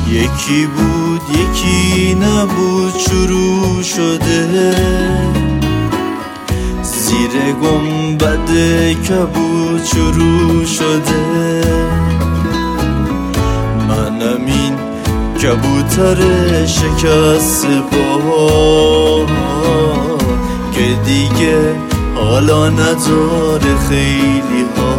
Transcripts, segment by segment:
یکی بود یکی نبود شروع شده، زیر گنبد کبود شروع شده. منم این کبوتر شکست با که دیگه حالا نداره خیلی ها.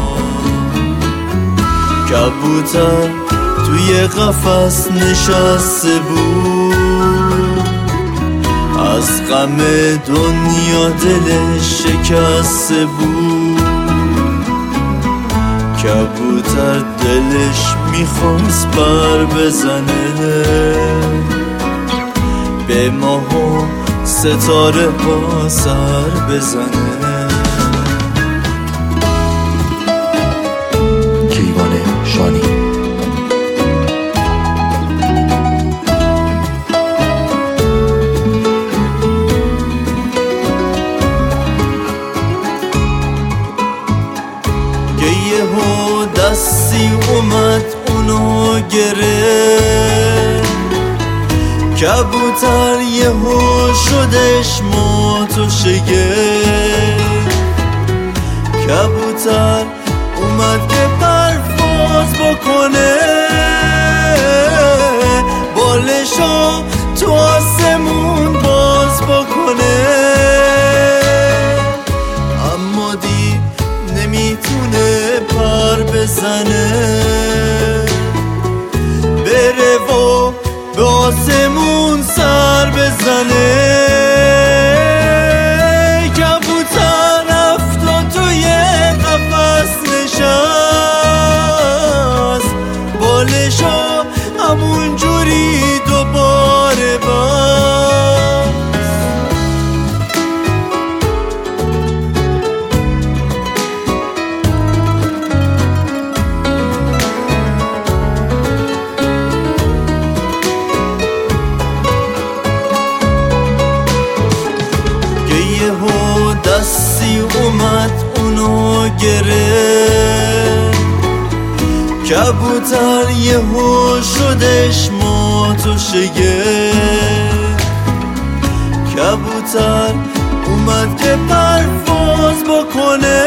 کبوتر توی قفس نشسته بود، از غم دنیا دلش شکسته بود. کبوتر دلش میخواست پر بزنه، به ماه و ستاره ها سر بزنه. کیوان شانی. یهو دستی اومد اونو گرفت، کبوتر یهو شدش مات و شگفت. کبوتر اومد که پرواز بکنه، بالشو تو آسمون باز بکنه. اما دید نمیتونه پر بزنه، بره و به آسمون سر بزنه. کبوتر رفت و توی قفس نشست، بالشو همون جوری دوباره بست. یهو دستی اومد اونو گرفت، کبوتر یهو شدش مات و شگفت. کبوتر اومد که پرواز بکنه،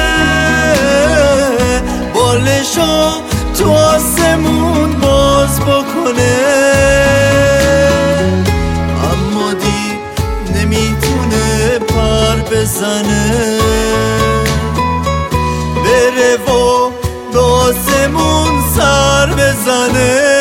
بالشو تو آسمون باز بکنه. اما دید نمیتونه پر بزنه، بره و به آسمون سر بزنه.